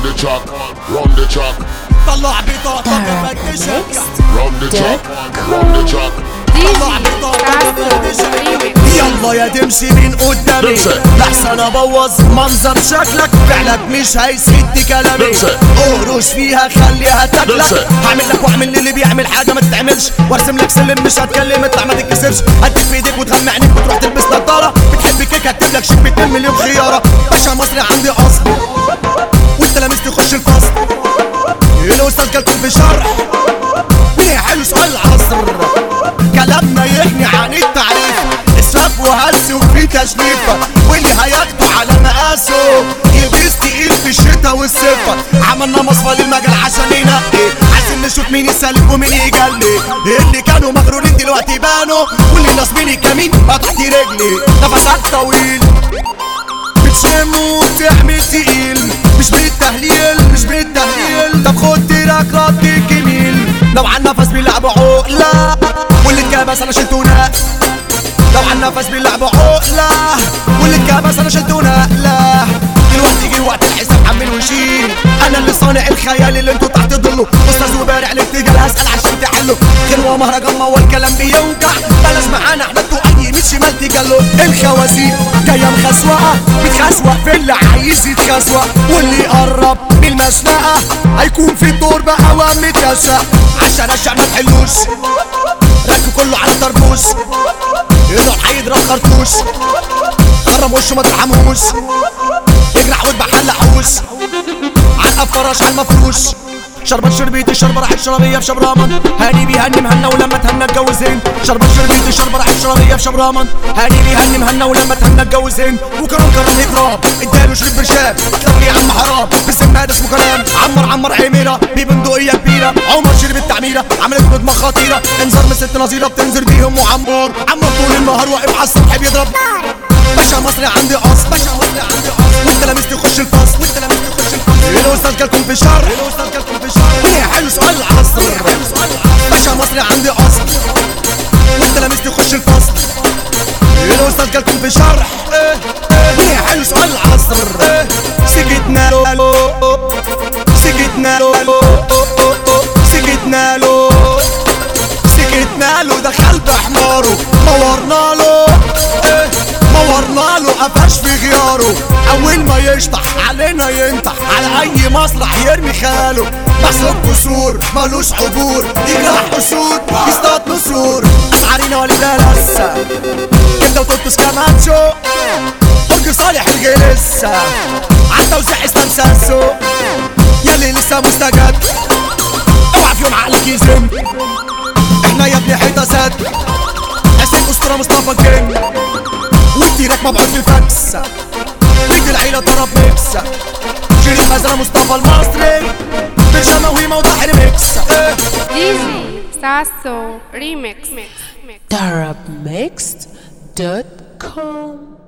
the track, run the track. طلع بطاقة بفتشك. Run the track, run the track. طلع بطاقة بفتشك. يلا يا تمشي من قدامي لحسن ابوظ منظر شكلك، فعلك مش هيسد كلامي. قروش فيها خليها تاكلك، هعمل لك واعمل للي بيعمل حاجه ما تتعملش، وارسم لك سلم مش هتكلم اطلع ما تتكسرش. هديك في ايديك وتغمى عينيك وتروح تلبس نضاره، بتحب كيك هكتب لك شيك ب2 مليون خياره. باشا مصري عندي اصل والتلاميذ تخش الفصل، الاستاذ كلكم في شرح مين حلو سؤال العصر. كلامنا يغني عن التعريف، اسراف وهس وفي تشريف، واللي هياخده على مقاسه يلبس تقيل في الشتا والصيف. عملنا مصفى للمجال عشان ينقي، عايزين نشوف مين يسلك ومين يجلي. اللي كانوا مغرورين دلوقتي بانوا، واللي ناصبين الكمين بقى تحت رجلي. نفسك طويل بتشم وبتعمل تقيل، مش بالتهليل مش بالتهليل. طب خد تراك رد جميل، لو عالنفس بيلعبوا عقلة واللي اتكبس انا شلته نقلة. لو عالنفس بيلعبوا عقلة واللي اتكبس انا شلته نقلة. دلوقتي جه وقت الحساب حمل وشيل، انا اللي صانع الخيال اللي انتوا تحت ظله. استاذ وبارع الارتجال هسأل عشان تحله، غنوة مهرجان ما هو الكلام بيوجع. بلاش معانا احنا انتوا اي يمين شمال تجلوا. الخوازيق جاية مخسوقة بتخسوق في اللي عايز يتخسوق، واللي يقرب من المشنقة هيكون في الدور بقى ومتشقق. عشان اشع ما تحلوش ركب كله على طربوش، يروح هيضرب خرطوش خرم وشه ما ترحموش. يجرح وذبح حلقوش علقة فراش على المفروش. شربت شربيتي شربة راحت شرابية في شبرامن، هاني بيهني مهنا ولما تهنى اتجوزين. شربت شربيتي شربة راحت شرابية في شبرامن، هاني بيهني مهنا ولما تهنى اتجوزين. وكرم كرم اضراب اداله شرب برشام، اطلب لي يا عم حرام بسم هذا اسمه كلام. عمر عميرة ببندقية كبيرة، عمر شرب التعميرة عملت بدماغ خطيرة. انذار من ست نظيرة بتنزل بيهم وعمور، عمر طول النهار واقف على السطح بيضرب. باشا مصري عندي اصل، باشا مصري عندي اصل، والتلاميذ تخش الفصل، والتلاميذ تخش الفصل. الاستاذ كلكم في شرح، الاستاذ كلكم في شرح مين حلو سؤال العصر. باشا مصري عندي اصل والتلاميذ تخش الفصل. الاستاذ كلكم في شرح مين حلو سؤال العصر. سكتنا له سكتنا له سكتنا له سكتنا له، دخل بحماره نورنا له نورنا له قفش في غياره. اول ما يشطح علينا ينطح، على اي مسرح يرمي خاله. محسوب كسور مالوش عبور، يجرح اسود يصطاد نسور. اشعرينا وليدا لسه كده وتوتس كاماتشو، برج صالح الجلسة عالتوزيع استمساسو. ياللي لسه مستجد اوعى في يوم عقلك يزن، احنا يا ابني حيطة سد. حسين اسطورة مصطفى الكينج، والتيرك مبعوث في الفاكسة. بيت العيلة ضرب ميكسة، شيرين مزرعة مصطفى المصري، برشامة وهيمة وضحر ميكسة. Easy Sasso Remix. Arabmixed.com